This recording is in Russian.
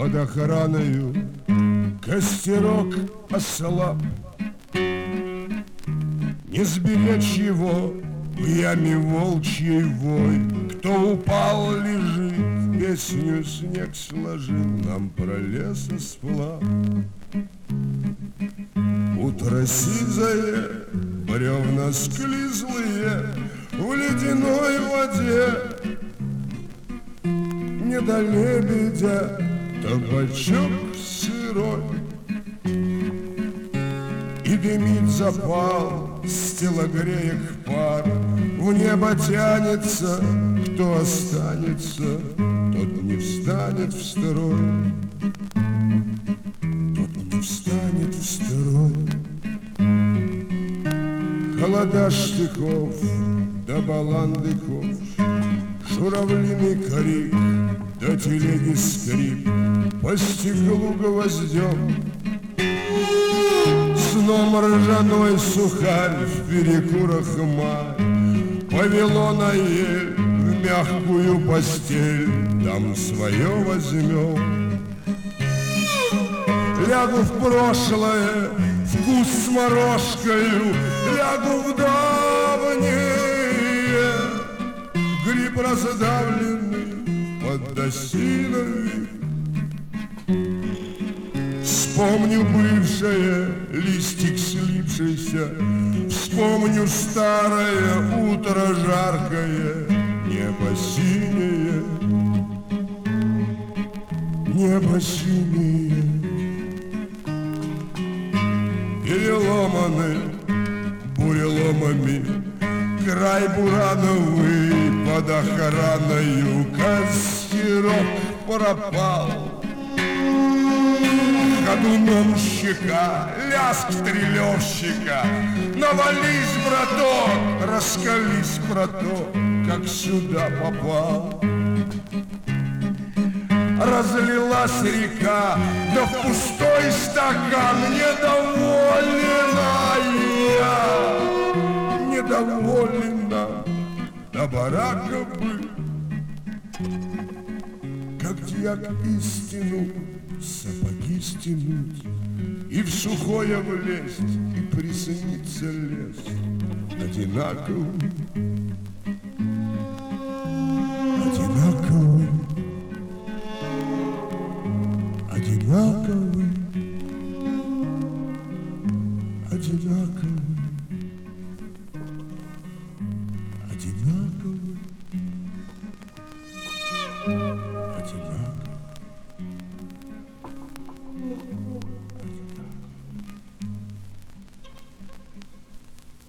под охраною костерок ослаб. Не сберечь его в яме волчьей вой. Кто упал, лежит, песню снег сложил нам про лесосплав. Утро сизое, бревна склизлые в ледяной воде. Не до лебедя табачок сырой, и дымит запал с телогреек пар. В небо тянется, кто останется, тот не встанет в строй. Тот не встанет в строй. Холода штыков да баландыков, журавлиный крик да телеги скрип, по стеклу гвоздем. Сном ржаной сухарь в перекурах май, Вавилона ель в мягкую постель, там свое возьмем. Лягу в прошлое, вкус с морожкою, лягу в давнее, гриб раздавленный под осиной. Вспомню бывшее, листик слипшийся, вспомню старое утро жаркое, небо синее, небо синее. Переломаны буреломами край бурановый, под охраною костерок пропал. Ходуном щека, лязг стрелевщика. Навались, браток, раскались, браток, как сюда попал. Разлилась река, да в пустой стакан недовольна, до барака бы, как дьяк истину сапоги стянуть и в сухое влезть, и приснится лес одинаковый, одинаковый, одинаковый, одинаковый.